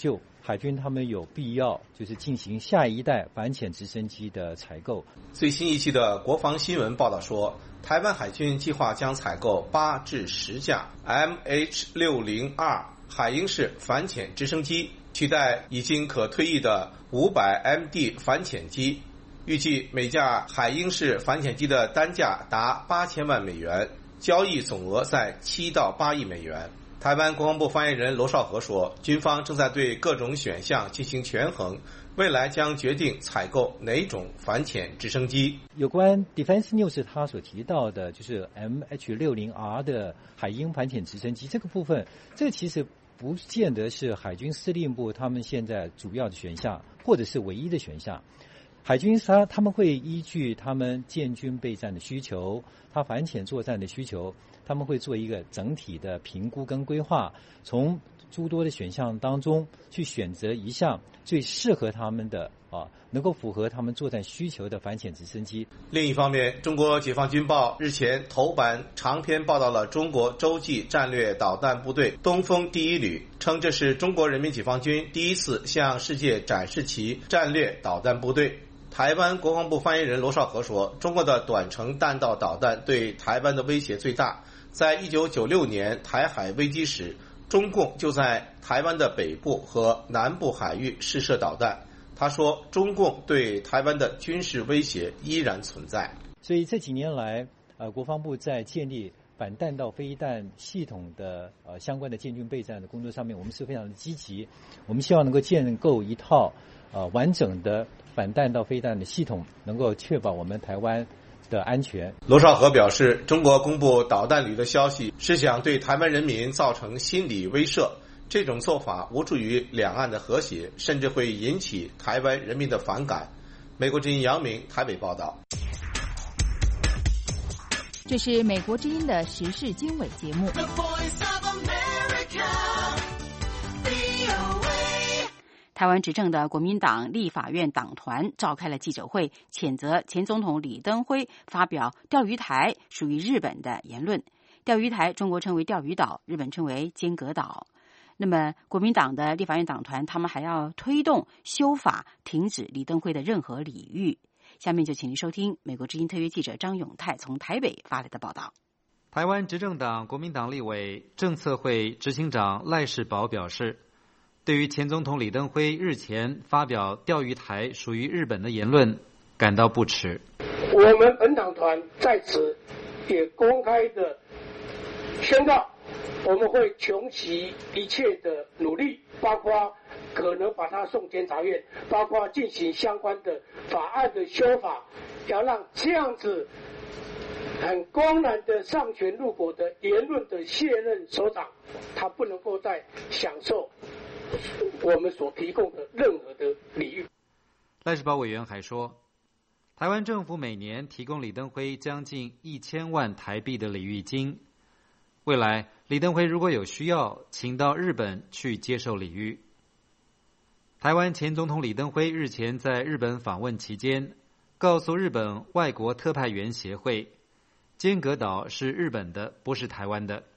海军他们有必要就是进行下一代反潜直升机的采购。 最新一期的国防新闻报道说，台湾海军计划将采购八至十架 M H 六零 R 海鹰式反潜直升机，取代已经可退役的五百 M D 反潜机。预计每架海鹰式反潜机的单价达八千万美元，交易总额在七到八亿美元。台湾国防部发言人罗绍和说，军方正在对各种选项进行权衡，未来将决定采购哪种反潜直升机。 有关 Defense News 他所提到的就是 M H 六零 R 的海鹰反潜直升机这个部分，这其实不见得是海军司令部他们现在主要的选项，或者是唯一的选项。海军他他们会依据他们建军备战的需求，他反潜作战的需求，他们会做一个整体的评估跟规划，从诸多的选项当中去选择一项最适合他们的啊，能够符合他们作战需求的反潜直升机。 另一方面，中国解放军报日前头版长篇报道了中国洲际战略导弹部队东风第一旅，称这是中国人民解放军第一次向世界展示其战略导弹部队。台湾国防部发言人罗绍和说，中国的短程弹道导弹对台湾的威胁最大。在一九九六年台海危机时，中共就在台湾的北部和南部海域试射导弹。他说，中共对台湾的军事威胁依然存在。 所以这几年来，呃，国防部在建立反弹道飞弹系统的呃相关的建军备战的工作上面，我们是非常的积极。我们希望能够建构一套呃完整的反弹道飞弹的系统，能够确保我们台湾的安全。 罗绍和表示，中国公布导弹旅的消息是想对台湾人民造成心理威慑，这种做法无助于两岸的和谐，甚至会引起台湾人民的反感。美国之音杨明台北报道。 这是美国之音的时事经纬节目。 台湾执政的国民党立法院党团召开了记者会，谴责前总统李登辉发表钓鱼台属于日本的言论。钓鱼台中国称为钓鱼岛，日本称为尖阁岛。那么国民党的立法院党团他们还要推动修法，停止李登辉的任何礼遇。下面就请您收听美国之音特约记者张永泰从台北发来的报道。 台湾执政党国民党立委政策会执行长赖士葆表示，对于前总统李登辉日前发表钓鱼台属于日本的言论感到不耻。 我们本党团在此也公开的宣告，我们会穷其一切的努力，包括可能把它送监察院，包括进行相关的法案的修法，要让这样子很公然的上权入国的言论的卸任首长，他不能够再享受我们所提供的任何的礼遇。 赖士葆委员还说，台湾政府每年提供李登辉将近一千万台币的礼遇金，未来李登辉如果有需要，请到日本去接受礼遇。台湾前总统李登辉日前在日本访问期间，告诉日本外国特派员协会，尖阁岛是日本的，不是台湾的。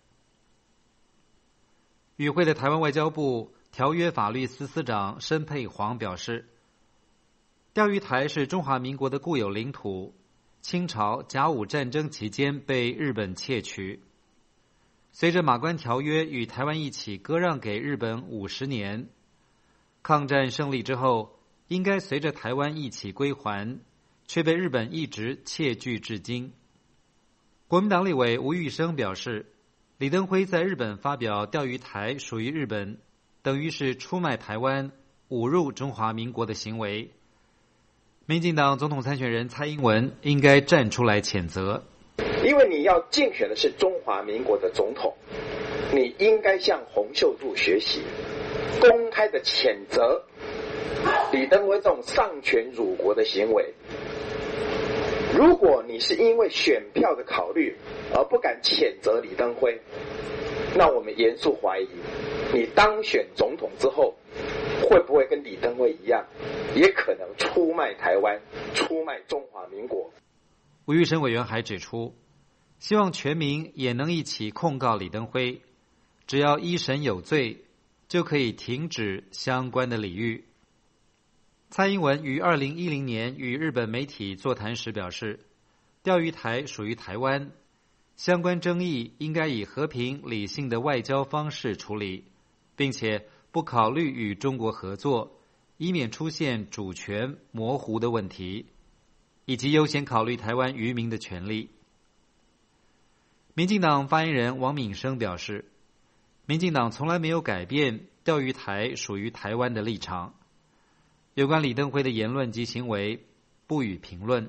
与会的台湾外交部条约法律司司长申佩煌表示，钓鱼台是中华民国的固有领土，清朝甲午战争期间被日本窃取。随着马关条约与台湾一起割让给日本五十年，抗战胜利之后，应该随着台湾一起归还，却被日本一直窃据至今。国民党立委吴玉生表示，李登辉在日本发表钓鱼台属于日本，等于是出卖台湾、侮辱中华民国的行为。民进党总统参选人蔡英文应该站出来谴责。 因为你要竞选的是中华民国的总统，你应该向洪秀柱学习，公开的谴责李登辉这种丧权辱国的行为。如果你是因为选票的考虑而不敢谴责李登辉，那我们严肃怀疑你当选总统之后会不会跟李登辉一样，也可能出卖台湾，出卖中华民国。 吴玉生委员还指出，希望全民也能一起控告李登辉，只要一审有罪， 就可以停止相关的礼遇。蔡英文于二零一零年与日本媒体座谈时表示，钓鱼台属于台湾，相关争议应该以和平理性的外交方式处理，并且不考虑与中国合作，以免出现主权模糊的问题，以及优先考虑台湾渔民的权利。民进党发言人王敏生表示，民进党从来没有改变钓鱼台属于台湾的立场，有关李登辉的言论及行为不予评论。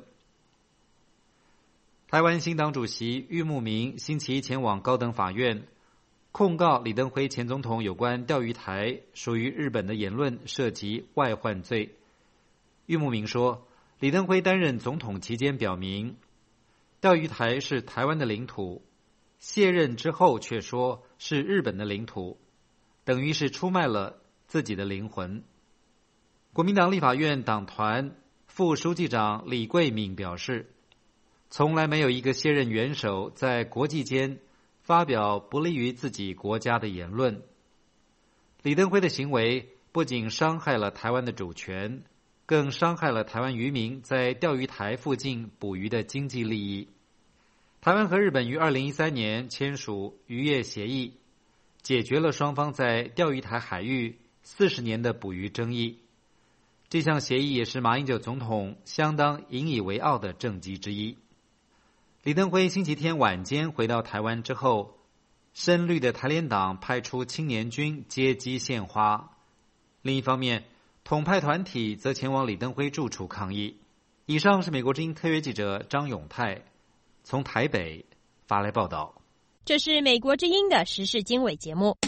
台湾新党主席郁慕明星期一前往高等法院，控告李登辉前总统有关钓鱼台属于日本的言论涉及外患罪。郁慕明说，李登辉担任总统期间表明，钓鱼台是台湾的领土，卸任之后却说是日本的领土，等于是出卖了自己的灵魂。国民党立法院党团副书记长李桂敏表示，从来没有一个卸任元首在国际间发表不利于自己国家的言论。李登辉的行为不仅伤害了台湾的主权，更伤害了台湾渔民在钓鱼台附近捕鱼的经济利益。台湾和日本于二零一三年签署渔业协议，解决了双方在钓鱼台海域四十年的捕鱼争议。这项协议也是马英九总统相当引以为傲的政绩之一。李登辉星期天晚间回到台湾之后，深绿的台联党派出青年军接机献花。另一方面，统派团体则前往李登辉住处抗议。以上是美国之音特约记者张永泰从台北发来报道。 这是美国之音的时事经纬节目。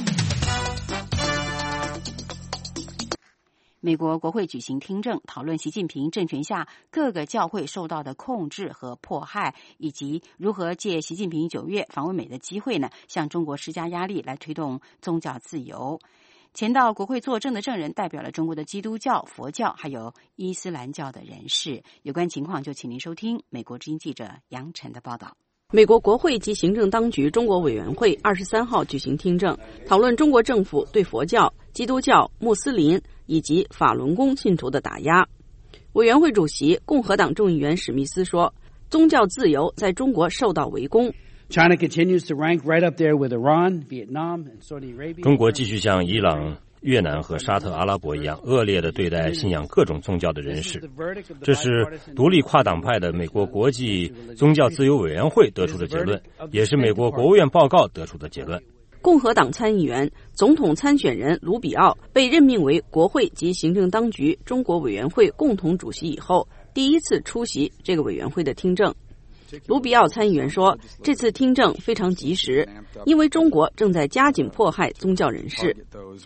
美国国会举行听证，讨论习近平政权下各个教会受到的控制和迫害，以及如何借习近平九月访问美的机会呢，向中国施加压力来推动宗教自由。前到国会作证的证人代表了中国的基督教、佛教还有伊斯兰教的人士。有关情况就请您收听美国之音记者杨晨的报道。 美国国会及行政当局中国委员会二十三号举行听证，讨论中国政府对佛教、基督教、穆斯林以及法轮功信徒的打压。委员会主席共和党众议员史密斯说，宗教自由在中国受到围攻。 China continues to rank right up there with Iran, Vietnam, and Saudi Arabia. 中国继续像伊朗、越南和沙特阿拉伯一样恶劣地对待信仰各种宗教的人士。这是独立跨党派的美国国际宗教自由委员会得出的结论，也是美国国务院报告得出的结论。 共和党参议员、总统参选人卢比奥被任命为国会及行政当局中国委员会共同主席以后，第一次出席这个委员会的听证。卢比奥参议员说，这次听证非常及时，因为中国正在加紧迫害宗教人士。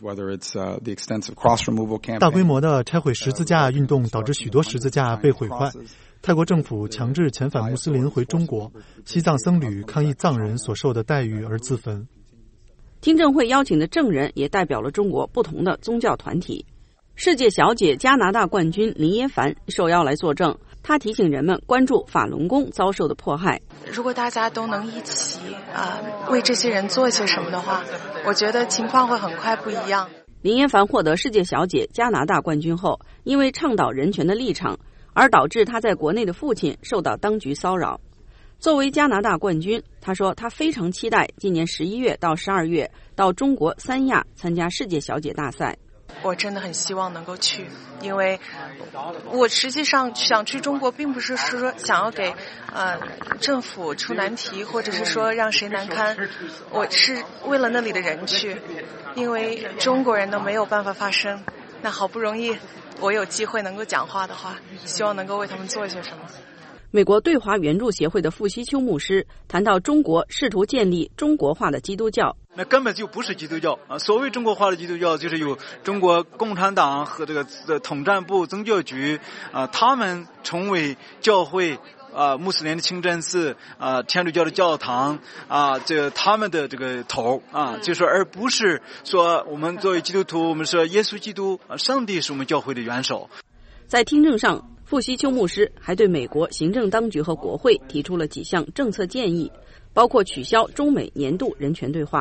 大规模的拆毁十字架运动导致许多十字架被毁坏，泰国政府强制遣返穆斯林回中国，西藏僧侣抗议藏人所受的待遇而自焚。 听证会邀请的证人也代表了中国不同的宗教团体。世界小姐加拿大冠军林耶凡受邀来作证，她提醒人们关注法轮功遭受的迫害。 如果大家都能一起啊、呃、为这些人做些什么的话，我觉得情况会很快不一样。 林耶凡获得世界小姐加拿大冠军后，因为倡导人权的立场，而导致她在国内的父亲受到当局骚扰。作为加拿大冠军，他说他非常期待今年十一月到十二月到中国三亚参加世界小姐大赛。 我真的很希望能够去，因为我实际上想去中国并不是说想要给呃政府出难题，或者是说让谁难堪，我是为了那里的人去，因为中国人都没有办法发声，那好不容易我有机会能够讲话的话，希望能够为他们做一些什么。 美国对华援助协会的傅希秋牧师谈到中国试图建立中国化的基督教， 那根本就不是基督教啊！所谓中国化的基督教，就是有中国共产党和这个统战部宗教局啊，他们成为教会啊，穆斯林的清真寺啊，天主教的教堂啊，这个他们的这个头啊，就是而不是说我们作为基督徒，我们说耶稣基督啊，上帝是我们教会的元首。 在听证上，傅希秋牧师还对美国行政当局和国会提出了几项政策建议，包括取消中美年度人权对话。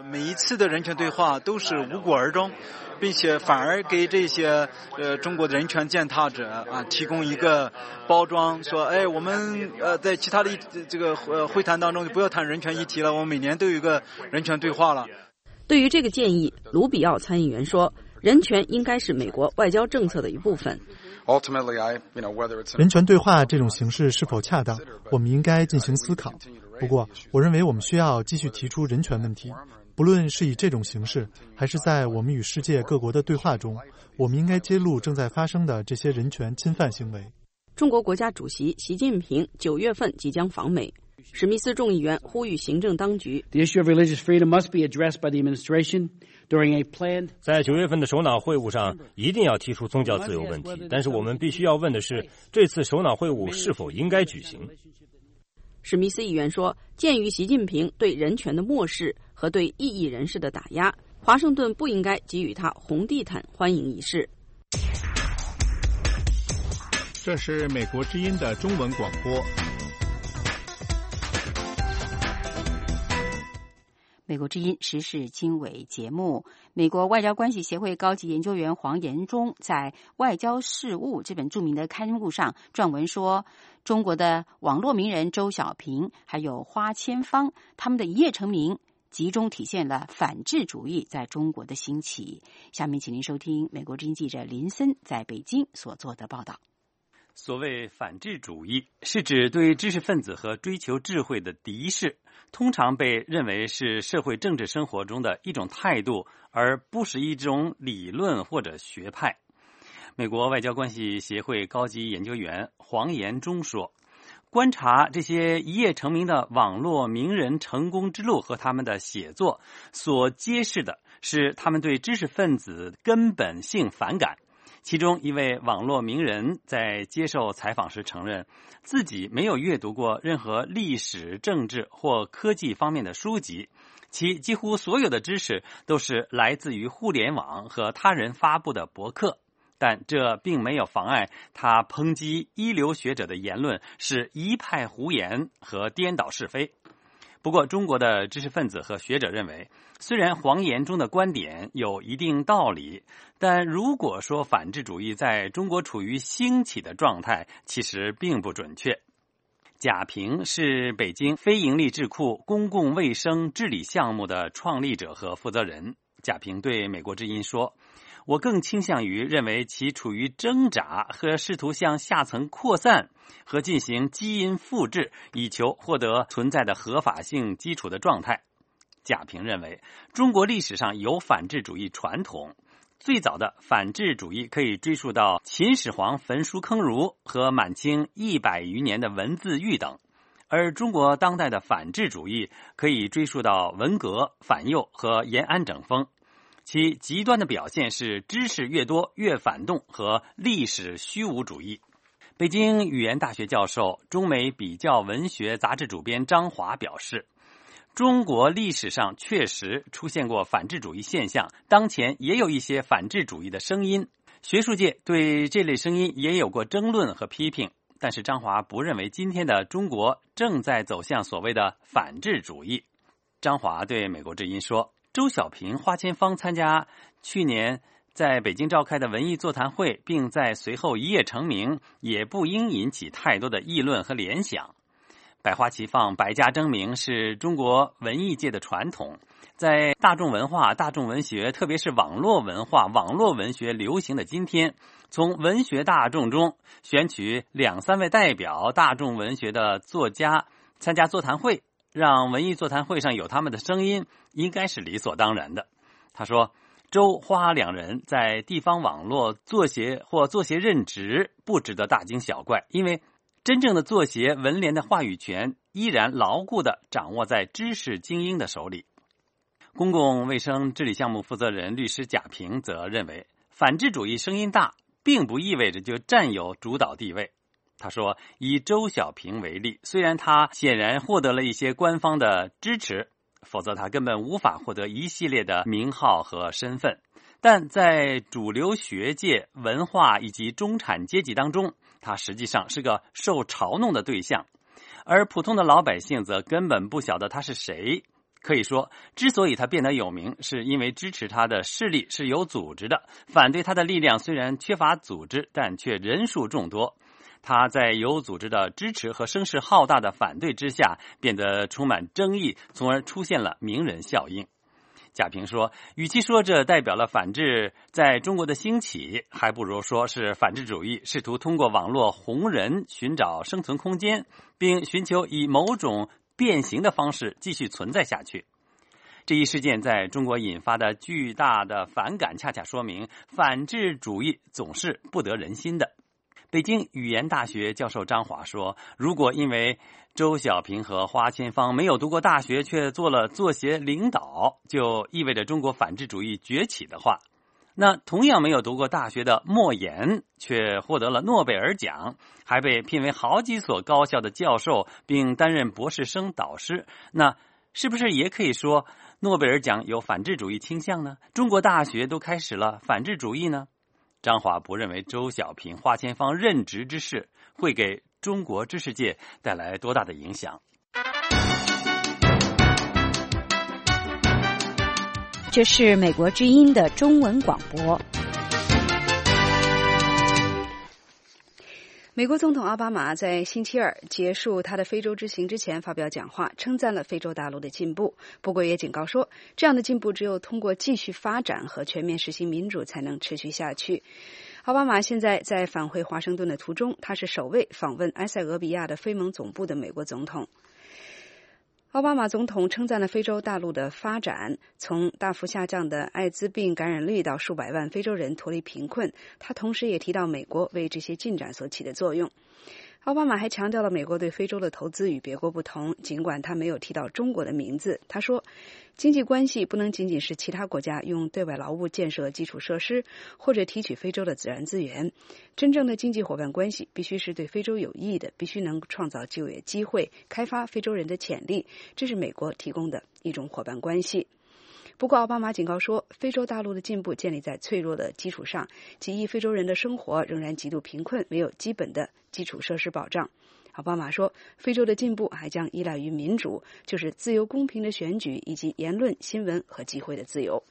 每一次的人权对话都是无果而终，并且反而给这些呃中国的人权践踏者啊提供一个包装，说哎我们呃在其他的这个呃会谈当中就不要谈人权议题了，我们每年都有一个人权对话了。 对于这个建议，卢比奥参议员说，人权应该是美国外交政策的一部分。 人权对话这种形式是否恰当，我们应该进行思考。不过，我认为我们需要继续提出人权问题，不论是以这种形式，还是在我们与世界各国的对话中，我们应该揭露正在发生的这些人权侵犯行为。 中国国家主席习近平九月份即将访美，史密斯众议员呼吁行政当局 The issue of religious freedom must be addressed by the administration during a planned 在九月份的首脑会晤上一定要提出宗教自由问题，但是我们必须要问的是，这次首脑会晤是否应该举行。 史密斯议员说，鉴于习近平对人权的漠视和对异议人士的打压，华盛顿不应该给予他红地毯欢迎仪式。 这是美国之音的中文广播。 美国之音时事经纬节目，美国外交关系协会高级研究员黄延忠在《外交事务》这本著名的刊物上撰文说，中国的网络名人周小平还有花千芳，他们的一夜成名，集中体现了反智主义在中国的兴起。下面请您收听美国之音记者林森在北京所做的报道。 所谓反智主义，是指对知识分子和追求智慧的敌视，通常被认为是社会政治生活中的一种态度，而不是一种理论或者学派。美国外交关系协会高级研究员黄延忠说，观察这些一夜成名的网络名人成功之路和他们的写作，所揭示的是他们对知识分子根本性反感。其中一位网络名人在接受采访时承认，自己没有阅读过任何历史、政治或科技方面的书籍，其几乎所有的知识都是来自于互联网和他人发布的博客。但这并没有妨碍他抨击一流学者的言论是一派胡言和颠倒是非。不过，中国的知识分子和学者认为，虽然黄延忠的观点有一定道理，但如果说反智主义在中国处于兴起的状态，其实并不准确。贾平是北京非营利智库公共卫生治理项目的创立者和负责人。贾平对美国之音说，我更倾向于认为其处于挣扎和试图向下层扩散和进行基因复制，以求获得存在的合法性基础的状态。贾平认为，中国历史上有反智主义传统，最早的反智主义可以追溯到秦始皇焚书坑儒和满清一百余年的文字狱等，而中国当代的反智主义可以追溯到文革、反右和延安整风。其极端的表现是知识越多越反动和历史虚无主义。北京语言大学教授、中美比较文学杂志主编张华表示，中国历史上确实出现过反智主义现象，当前也有一些反智主义的声音，学术界对这类声音也有过争论和批评，但是张华不认为今天的中国正在走向所谓的反智主义。张华对美国之音说，周小平、花千芳参加去年在北京召开的文艺座谈会，并在随后一夜成名，也不应引起太多的议论和联想。百花齐放、百家争鸣是中国文艺界的传统，在大众文化、大众文学，特别是网络文化、网络文学流行的今天，从文学大众中选取两三位代表大众文学的作家参加座谈会，让文艺座谈会上有他们的声音，应该是理所当然的。他说，周花两人在地方网络作协或作协任职不值得大惊小怪，因为真正的作协文联的话语权依然牢固地掌握在知识精英的手里。公共卫生治理项目负责人律师贾平则认为，反智主义声音大并不意味着就占有主导地位。他说，以周小平为例，虽然他显然获得了一些官方的支持，否则他根本无法获得一系列的名号和身份，但在主流学界、文化以及中产阶级当中，他实际上是个受嘲弄的对象，而普通的老百姓则根本不晓得他是谁， 可以说，之所以他变得有名，是因为支持他的势力是有组织的，反对他的力量虽然缺乏组织，但却人数众多。他在有组织的支持和声势浩大的反对之下，变得充满争议，从而出现了名人效应。贾平说，与其说这代表了反智在中国的兴起，还不如说是反智主义试图通过网络红人寻找生存空间，并寻求以某种变形的方式继续存在下去。这一事件在中国引发的巨大的反感，恰恰说明反智主义总是不得人心的。北京语言大学教授张华说，如果因为周小平和花千芳没有读过大学却做了作协领导，就意味着中国反智主义崛起的话，那同样没有读过大学的莫言却获得了诺贝尔奖，还被聘为好几所高校的教授，并担任博士生导师，那是不是也可以说诺贝尔奖有反智主义倾向呢？中国大学都开始了反智主义呢？张华不认为周小平、花千芳任职之事会给中国知识界带来多大的影响。 这是美国之音的中文广播。美国总统奥巴马在星期二结束他的非洲之行之前发表讲话，称赞了非洲大陆的进步，不过也警告说，这样的进步只有通过继续发展和全面实行民主才能持续下去。奥巴马现在在返回华盛顿的途中，他是首位访问埃塞俄比亚的非盟总部的美国总统。奥巴马总统称赞了非洲大陆的发展，从大幅下降的艾滋病感染率到数百万非洲人脱离贫困。他同时也提到美国为这些进展所起的作用。奥巴马还强调了美国对非洲的投资与别国不同，尽管他没有提到中国的名字。他说，经济关系不能仅仅是其他国家用对外劳务建设基础设施，或者提取非洲的自然资源。真正的经济伙伴关系必须是对非洲有益的，必须能创造就业机会，开发非洲人的潜力，这是美国提供的一种伙伴关系。不过奥巴马警告说，非洲大陆的进步建立在脆弱的基础上，几亿非洲人的生活仍然极度贫困，没有基本的基础设施保障。奥巴马说，非洲的进步还将依赖于民主，就是自由公平的选举以及言论、新闻和集会的自由。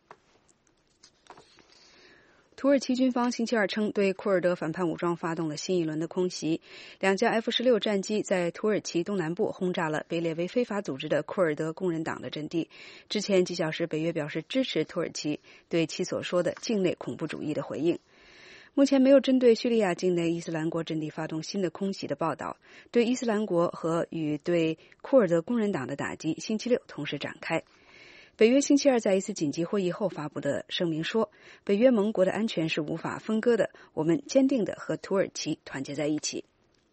土耳其军方星期二称，对库尔德反叛武装发动了新一轮的空袭。两架 F 十六 战机在土耳其东南部轰炸了被列为非法组织的库尔德工人党的阵地。之前几小时，北约表示支持土耳其对其所说的境内恐怖主义的回应。目前没有针对叙利亚境内伊斯兰国阵地发动新的空袭的报道。对伊斯兰国和与对库尔德工人党的打击，星期六同时展开。北约星期二在一次紧急会议后发布的声明说，北约盟国的安全是无法分割的，我们坚定地和土耳其团结在一起。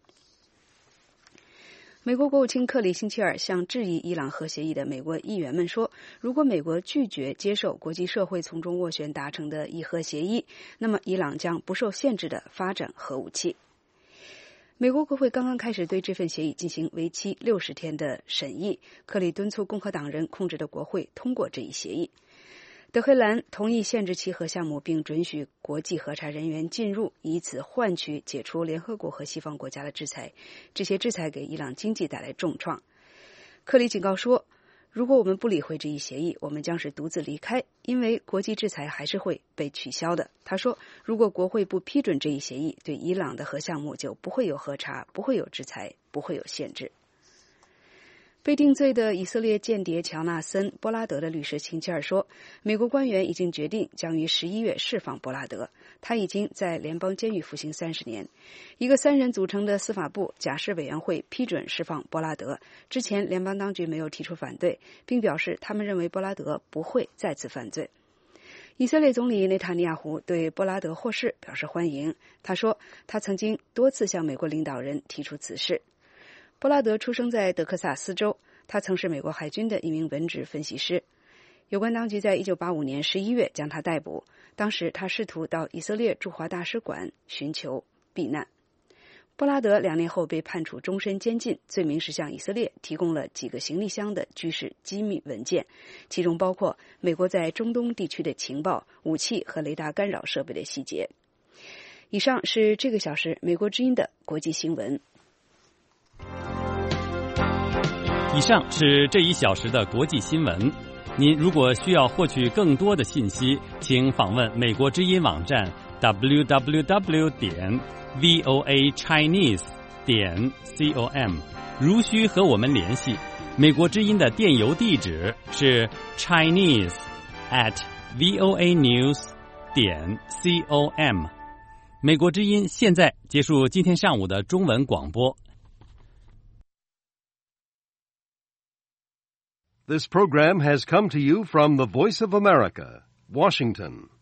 美国国务卿克里星期二向质疑伊朗核协议的美国议员们说，如果美国拒绝接受国际社会从中斡旋达成的伊核协议，那么伊朗将不受限制地发展核武器。美国国会刚刚开始对这份协议进行为期六十天的审议，克里敦促共和党人控制的国会通过这一协议。德黑兰同意限制其核项目，并准许国际核查人员进入，以此换取解除联合国和西方国家的制裁。这些制裁给伊朗经济带来重创。克里警告说，如果我们不理会这一协议，我们将是独自离开，因为国际制裁还是会被取消的。他说，如果国会不批准这一协议，对伊朗的核项目就不会有核查，不会有制裁，不会有限制。被定罪的以色列间谍乔纳森·波拉德的律师星期二说，美国官员已经决定将于十一月释放波拉德，他已经在联邦监狱服刑三十年。一个三人组成的司法部假释委员会批准释放波拉德，之前联邦当局没有提出反对，并表示他们认为波拉德不会再次犯罪。以色列总理内塔尼亚胡对波拉德获释表示欢迎，他说他曾经多次向美国领导人提出此事。波拉德出生在德克萨斯州，他曾是美国海军的一名文职分析师。有关当局在一九八五年十一月将他逮捕，当时他试图到以色列驻华大使馆寻求避难。波拉德两年后被判处终身监禁，罪名是向以色列提供了几个行李箱的军事机密文件，其中包括美国在中东地区的情报、武器和雷达干扰设备的细节。以上是这个小时美国之音的国际新闻。 以上是这一小时的国际新闻。您如果需要获取更多的信息，请访问美国之音网站 double-u double-u double-u 点 voa chinese 点 com。如需和我们联系，美国之音的电邮地址是 chinese at voa news 点 com。美国之音现在结束今天上午的中文广播。 This program has come to you from the Voice of America, Washington.